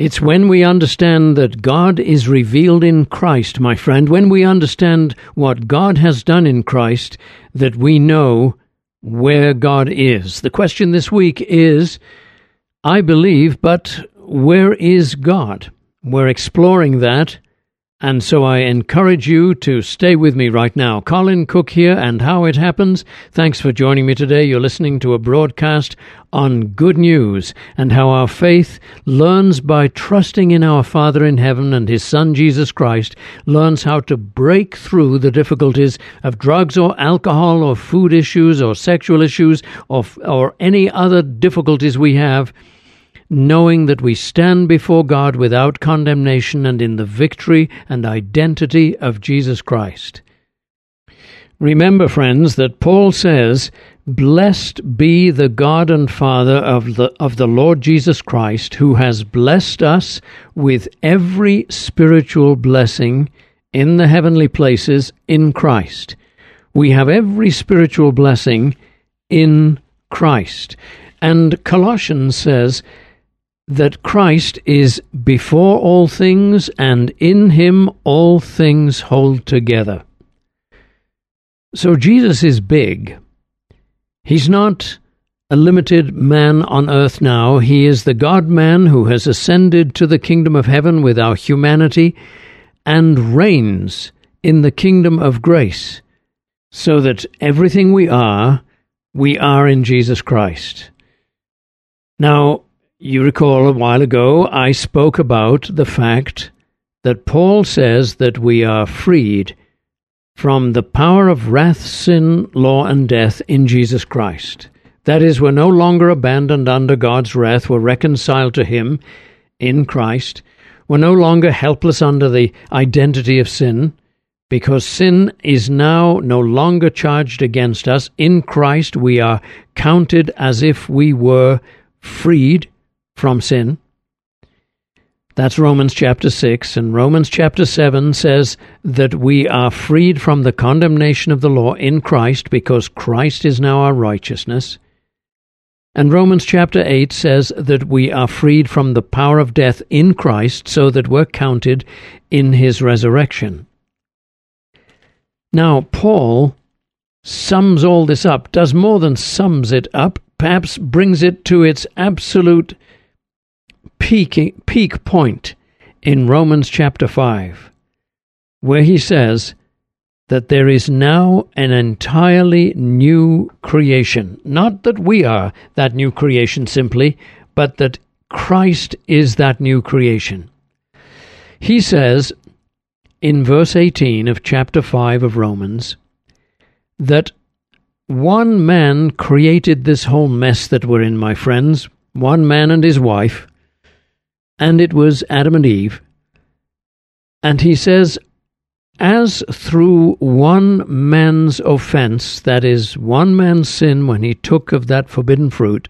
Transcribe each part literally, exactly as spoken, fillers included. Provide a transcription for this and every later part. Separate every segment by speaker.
Speaker 1: It's when we understand that God is revealed in Christ, my friend, when we understand what God has done in Christ, that we know where God is. The question this week is, I believe, but where is God? We're exploring that, and so I encourage you to stay with me right now. Colin Cook here, and How It Happens. Thanks for joining me today. You're listening to a broadcast on good news and how our faith learns by trusting in our Father in heaven and His Son Jesus Christ, learns how to break through the difficulties of drugs or alcohol or food issues or sexual issues or, or any other difficulties we have, knowing that we stand before God without condemnation and in the victory and identity of Jesus Christ. Remember, friends, that Paul says, "Blessed be the God and Father of the, of the Lord Jesus Christ, who has blessed us with every spiritual blessing in the heavenly places in Christ." We have every spiritual blessing in Christ. And Colossians says that Christ is before all things, and in Him all things hold together. So Jesus is big. He's not a limited man on earth now. He is the God-man who has ascended to the kingdom of heaven with our humanity and reigns in the kingdom of grace, so that everything we are, we are in Jesus Christ. Now, you recall a while ago I spoke about the fact that Paul says that we are freed from the power of wrath, sin, law, and death in Jesus Christ. That is, we're no longer abandoned under God's wrath. We're reconciled to Him in Christ. We're no longer helpless under the identity of sin, because sin is now no longer charged against us. In Christ we are counted as if we were freed from sin. That's Romans chapter six, and Romans chapter seven says that we are freed from the condemnation of the law in Christ because Christ is now our righteousness. And Romans chapter eight says that we are freed from the power of death in Christ so that we're counted in His resurrection. Now, Paul sums all this up, does more than sums it up, perhaps brings it to its absolute peak, peak point in Romans chapter five, where he says that there is now an entirely new creation. Not that we are that new creation simply, but that Christ is that new creation. He says in verse eighteen of chapter five of Romans that one man created this whole mess that we're in, my friends, one man and his wife, and it was Adam and Eve. And he says, as through one man's offense, that is, one man's sin when he took of that forbidden fruit,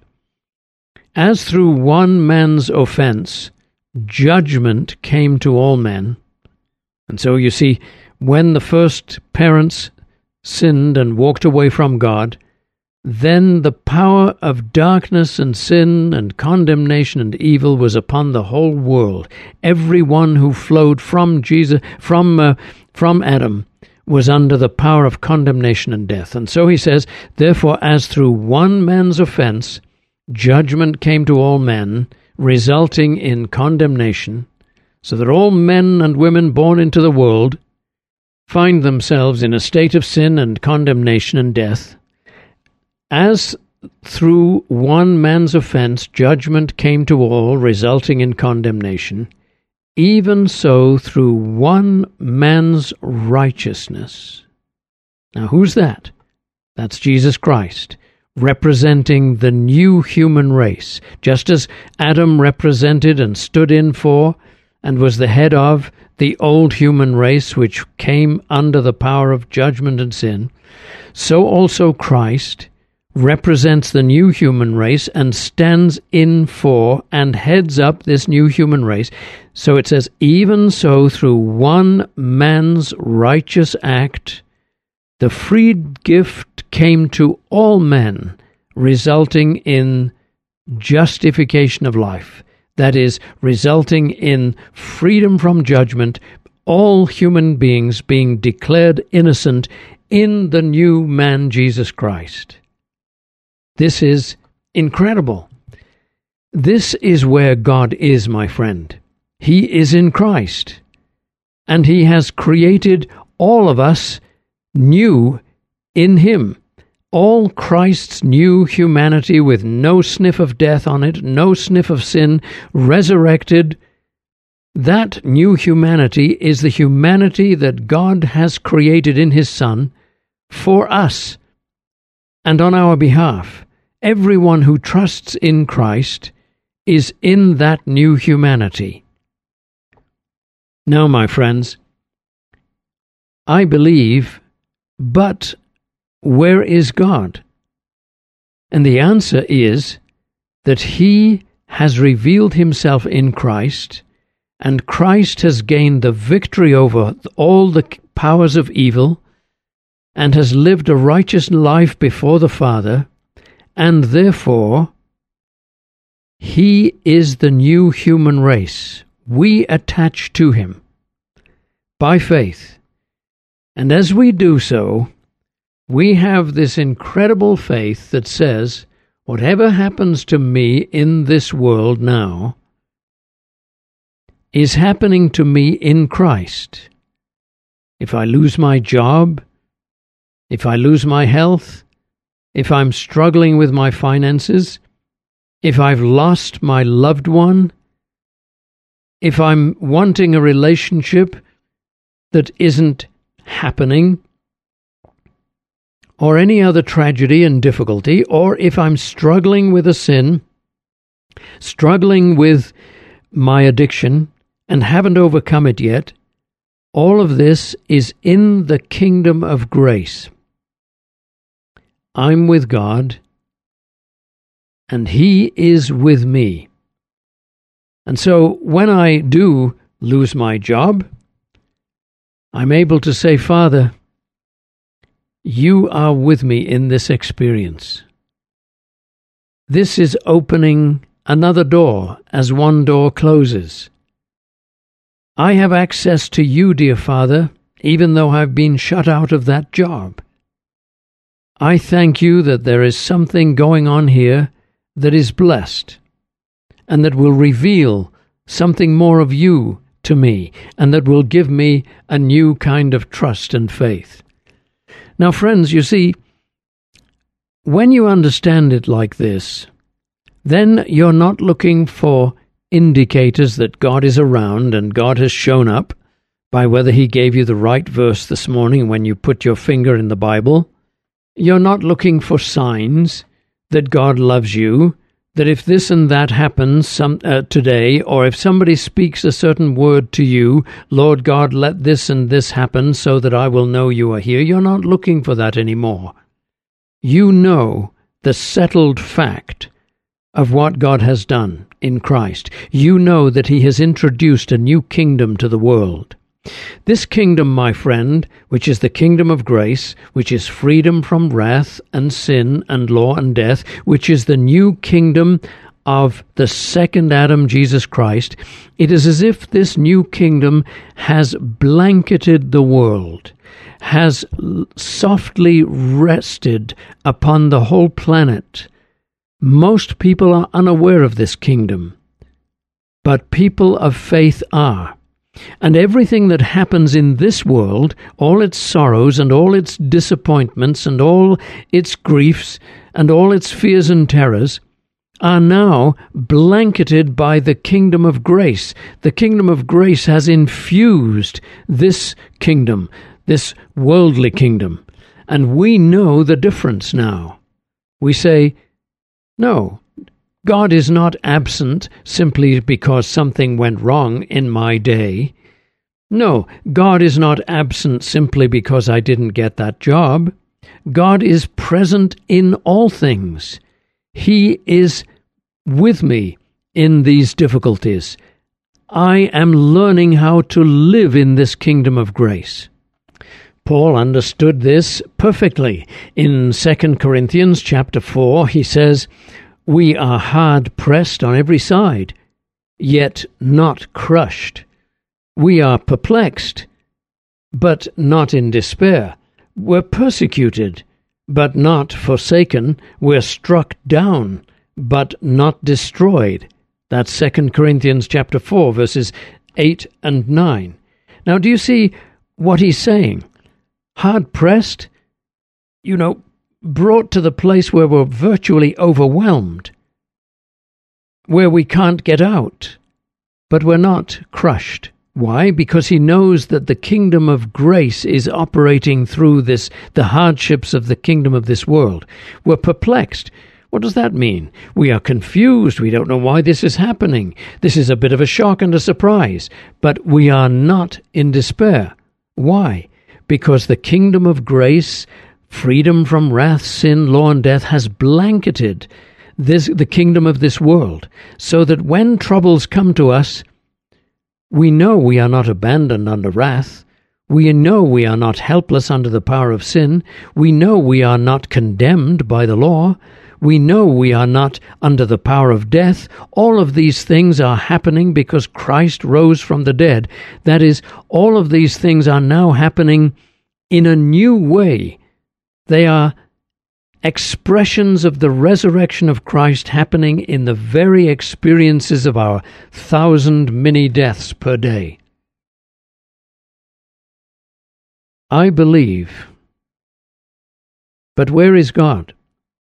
Speaker 1: as through one man's offense, judgment came to all men. And so you see, when the first parents sinned and walked away from God, then the power of darkness and sin and condemnation and evil was upon the whole world. Everyone who flowed from Jesus, from uh, from Adam, was under the power of condemnation and death. And so he says, therefore, as through one man's offense, judgment came to all men, resulting in condemnation, so that all men and women born into the world find themselves in a state of sin and condemnation and death. As through one man's offense judgment came to all, resulting in condemnation, even so through one man's righteousness. Now who's that? That's Jesus Christ, representing the new human race, just as Adam represented and stood in for and was the head of the old human race which came under the power of judgment and sin. So also Christ represents the new human race and stands in for and heads up this new human race. So it says, even so through one man's righteous act, the freed gift came to all men, resulting in justification of life. that is, resulting in freedom from judgment, all human beings being declared innocent in the new man, Jesus Christ. This is incredible. This is where God is, my friend. He is in Christ, and He has created all of us new in Him. All Christ's new humanity with no sniff of death on it, no sniff of sin, resurrected. That new humanity is the humanity that God has created in His Son for us and on our behalf. Everyone who trusts in Christ is in that new humanity. Now, my friends, I believe, but where is God? And the answer is that He has revealed Himself in Christ, and Christ has gained the victory over all the powers of evil, and has lived a righteous life before the Father, and therefore He is the new human race. We attach to Him by faith. And as we do so, we have this incredible faith that says, whatever happens to me in this world now is happening to me in Christ. If I lose my job, if I lose my health, if I'm struggling with my finances, if I've lost my loved one, if I'm wanting a relationship that isn't happening, or any other tragedy and difficulty, or if I'm struggling with a sin, struggling with my addiction, and haven't overcome it yet, all of this is in the kingdom of grace. I'm with God, and He is with me. And so when I do lose my job, I'm able to say, Father, You are with me in this experience. This is opening another door as one door closes. I have access to You, dear Father, even though I've been shut out of that job. I thank You that there is something going on here that is blessed, and that will reveal something more of You to me, and that will give me a new kind of trust and faith. Now, friends, you see, when you understand it like this, then you're not looking for indicators that God is around and God has shown up by whether He gave you the right verse this morning when you put your finger in the Bible. You're not looking for signs that God loves you, that if this and that happens some, uh, today, or if somebody speaks a certain word to you, Lord God, let this and this happen so that I will know You are here. You're not looking for that anymore. You know the settled fact of what God has done in Christ. You know that He has introduced a new kingdom to the world. This kingdom, my friend, which is the kingdom of grace, which is freedom from wrath and sin and law and death, which is the new kingdom of the second Adam, Jesus Christ, it is as if this new kingdom has blanketed the world, has softly rested upon the whole planet. Most people are unaware of this kingdom, but people of faith are. And everything that happens in this world, all its sorrows and all its disappointments and all its griefs and all its fears and terrors, are now blanketed by the kingdom of grace. The kingdom of grace has infused this kingdom, this worldly kingdom. And we know the difference now. We say, no, God is not absent simply because something went wrong in my day. No, God is not absent simply because I didn't get that job. God is present in all things. He is with me in these difficulties. I am learning how to live in this kingdom of grace. Paul understood this perfectly. In Second Corinthians chapter four, he says, we are hard pressed on every side, yet not crushed. We are perplexed, but not in despair. We're persecuted, but not forsaken. We're struck down, but not destroyed. That's Second Corinthians chapter four, verses eight and nine. Now, do you see what he's saying? Hard-pressed, you know, brought to the place where we're virtually overwhelmed, where we can't get out, but we're not crushed. Why? Because he knows that the kingdom of grace is operating through this, the hardships of the kingdom of this world. We're perplexed. What does that mean? We are confused. We don't know why this is happening. This is a bit of a shock and a surprise. But we are not in despair. Why? Because the kingdom of grace, freedom from wrath, sin, law, and death, has blanketed this, the kingdom of this world, so that when troubles come to us, we know we are not abandoned under wrath. We know we are not helpless under the power of sin. We know we are not condemned by the law. We know we are not under the power of death. All of these things are happening because Christ rose from the dead. That is, all of these things are now happening in a new way. They are expressions of the resurrection of Christ happening in the very experiences of our thousand mini-deaths per day. I believe. But where is God?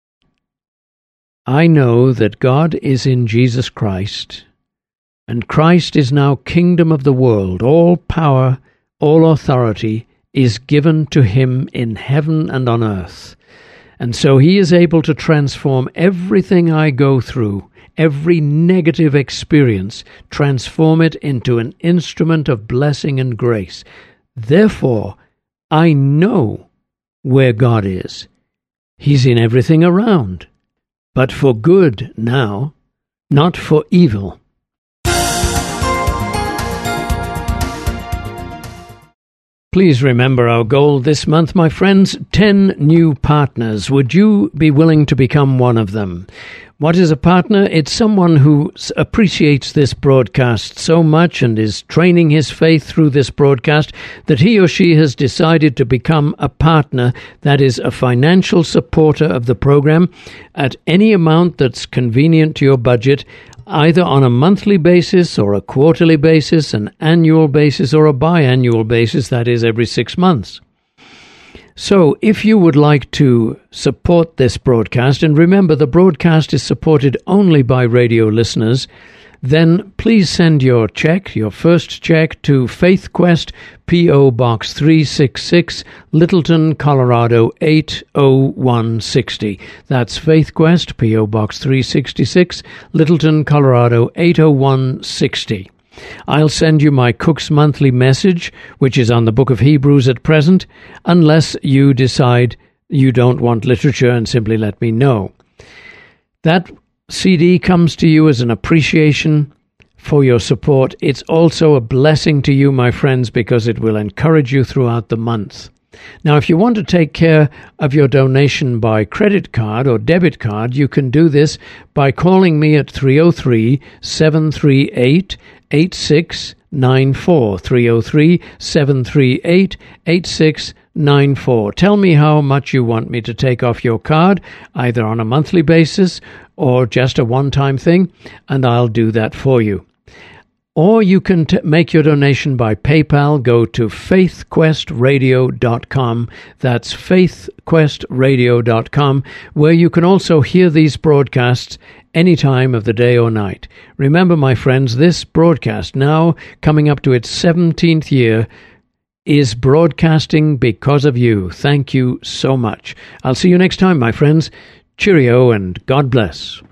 Speaker 1: I know that God is in Jesus Christ, and Christ is now kingdom of the world. All power, all authority is given to him in heaven and on earth. And so he is able to transform everything I go through, every negative experience, transform it into an instrument of blessing and grace. Therefore, I know where God is. He's in everything around, but for good now, not for evil. Please remember our goal this month, my friends, ten new partners. Would you be willing to become one of them? What is a partner? It's someone who appreciates this broadcast so much and is training his faith through this broadcast that he or she has decided to become a partner, that is, a financial supporter of the program at any amount that's convenient to your budget, either on a monthly basis or a quarterly basis, an annual basis or a biannual basis, that is, every six months. So, if you would like to support this broadcast, and remember the broadcast is supported only by radio listeners, then please send your check, your first check, to Faith Quest, P O. Box three sixty-six, Littleton, Colorado eight oh one six oh. That's Faith Quest, P O. Box three sixty-six, Littleton, Colorado eight oh one six oh. I'll send you my Cook's Monthly Message, which is on the book of Hebrews at present, unless you decide you don't want literature and simply let me know. That C D comes to you as an appreciation for your support. It's also a blessing to you, my friends, because it will encourage you throughout the month. Now, if you want to take care of your donation by credit card or debit card, you can do this by calling me at three oh three, seven three eight, eight six nine four, three oh three, seven three eight, eight six nine four. Tell me how much you want me to take off your card, either on a monthly basis or just a one-time thing, and I'll do that for you. Or you can t- make your donation by PayPal. Go to faith quest radio dot com. That's faith quest radio dot com, where you can also hear these broadcasts any time of the day or night. Remember, my friends, this broadcast, now coming up to its seventeenth year, is broadcasting because of you. Thank you so much. I'll see you next time, my friends. Cheerio and God bless.